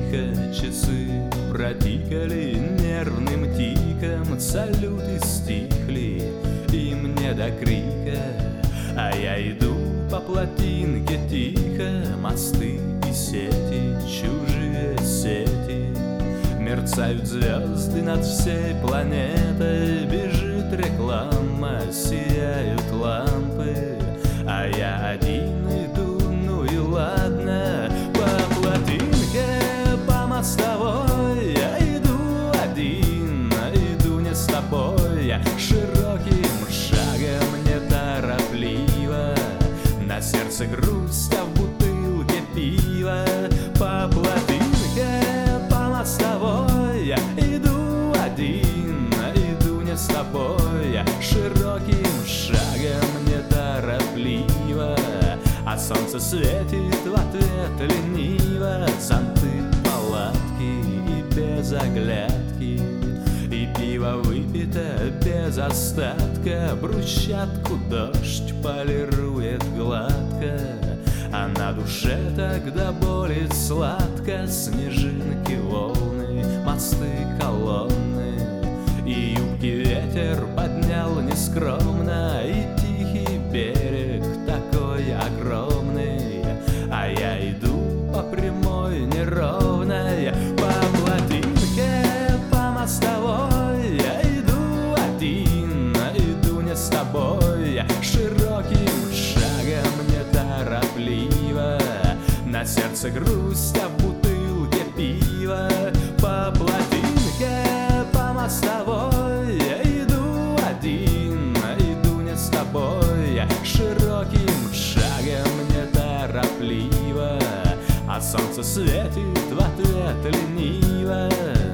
тихо часы протикали нервным тиком, салюты стихли, и мне до крика. А я иду по плотинке тихо, мосты и сети, чужие сети. Мерцают звезды над всей планетой, бежит реклама, сияют лампы. А я один иду, ну и ладно, по плотинке, по мостовой. Я иду один, иду не с тобой, я широким шагом неторопливо. На сердце грусть, а в бутылке пива. По плотинке, по мостовой. Я иду один, иду не с тобой, я широким шагом неторопливо. А солнце светит в ответ лениво. Зонты, палатки и без оглядки, и пиво выпито без остатка. Брусчатку дождь полирует гладко, а на душе тогда болит сладко. Снежинки, волны, мосты, колонны, и юбки ветер поднял нескромно. И тихий берег такой огромный, а я иду по прямой неровной. По плотинке, по мостовой. Я иду один, иду не с тобой, я широким шагом неторопливо. На сердце грусть, а в бутылке пива. По плотинке, по мостовой. Я иду один, иду не с тобой, я широким шагом неторопливо. А солнце светит в ответ лениво.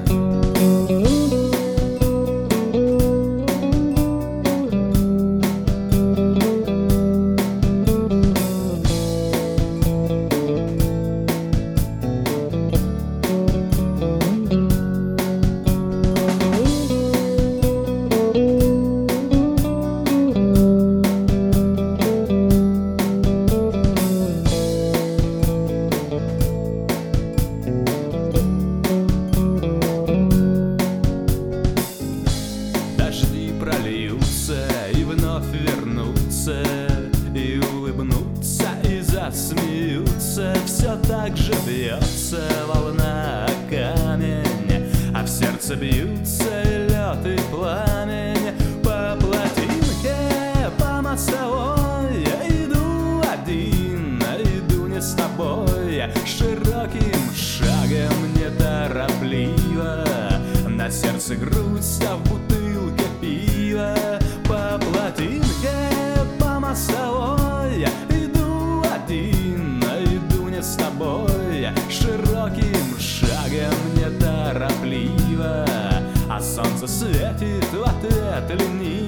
Прольются и вновь вернутся, и улыбнутся, и засмеются. Все так же бьется волна о камень, а в сердце бьются и лед, и пламень. По плотинке, по мостовой. Я иду один, иду не с тобой, я широким шагом неторопливо. На сердце грусть, а в бутылке пива. По плотинке, по мостовой. Я иду один, иду не с тобой, я широким шагом неторопливо. А солнце светит в ответ лениво.